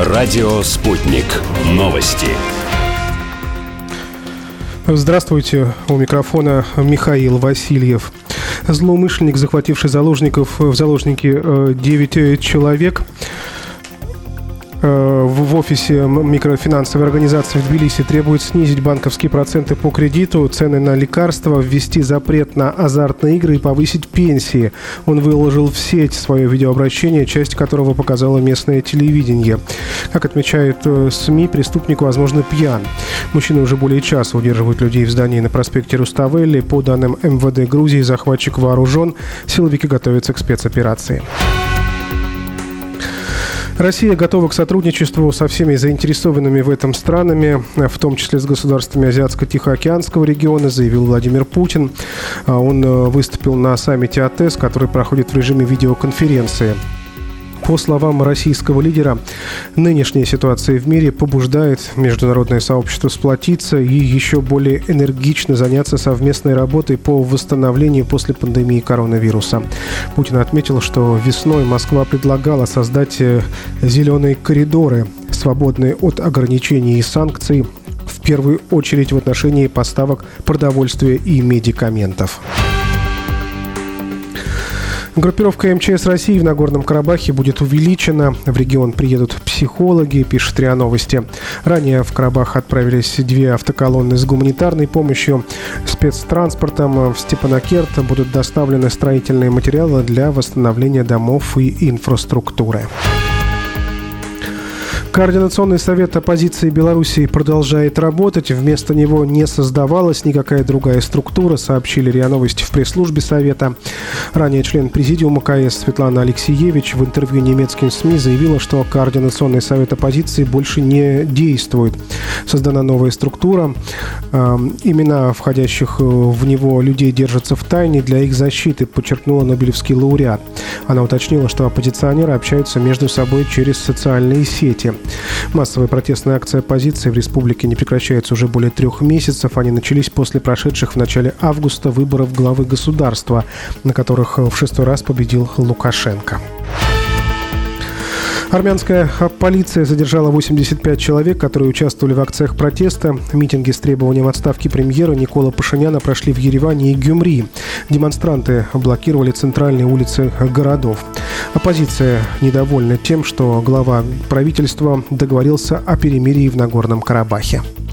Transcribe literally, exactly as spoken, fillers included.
Радио «Спутник». Новости. Здравствуйте. У микрофона Михаил Васильев. Злоумышленник, захвативший заложников в заложники девять человек, в офисе микрофинансовой организации в Тбилиси требует снизить банковские проценты по кредиту, цены на лекарства, ввести запрет на азартные игры и повысить пенсии. Он выложил в сеть свое видеообращение, часть которого показало местное телевидение. Как отмечают СМИ, преступник, возможно, пьян. Мужчина уже более часа удерживает людей в здании на проспекте Руставели. По данным эм вэ дэ Грузии, захватчик вооружен. Силовики готовятся к спецоперации. Россия готова к сотрудничеству со всеми заинтересованными в этом странами, в том числе с государствами Азиатско-Тихоокеанского региона, заявил Владимир Путин. Он выступил на саммите а тэ э с, который проходит в режиме видеоконференции. По словам российского лидера, нынешняя ситуация в мире побуждает международное сообщество сплотиться и еще более энергично заняться совместной работой по восстановлению после пандемии коронавируса. Путин отметил, что весной Москва предлагала создать зеленые коридоры, свободные от ограничений и санкций, в первую очередь в отношении поставок продовольствия и медикаментов. Группировка эм че эс России в Нагорном Карабахе будет увеличена. В регион приедут психологи, пишет РИА Новости. Ранее в Карабах отправились две автоколонны с гуманитарной помощью. Спецтранспортом в Степанакерт будут доставлены строительные материалы для восстановления домов и инфраструктуры. Координационный совет оппозиции Белоруссии продолжает работать. Вместо него не создавалась никакая другая структура, сообщили РИА Новости в пресс-службе совета. Ранее член президиума ка эс Светлана Алексеевич в интервью немецким СМИ заявила, что Координационный совет оппозиции больше не действует. Создана новая структура. Имена входящих в него людей держатся в тайне для их защиты, подчеркнула нобелевский лауреат. Она уточнила, что оппозиционеры общаются между собой через социальные сети. Массовые протестные акции оппозиции в республике не прекращаются уже более трех месяцев. Они начались после прошедших в начале августа выборов главы государства, на которых в шестой раз победил Лукашенко. Армянская полиция задержала восемьдесят пять человек, которые участвовали в акциях протеста. Митинги с требованием отставки премьера Никола Пашиняна прошли в Ереване и Гюмри. Демонстранты блокировали центральные улицы городов. Оппозиция недовольна тем, что глава правительства договорился о перемирии в Нагорном Карабахе.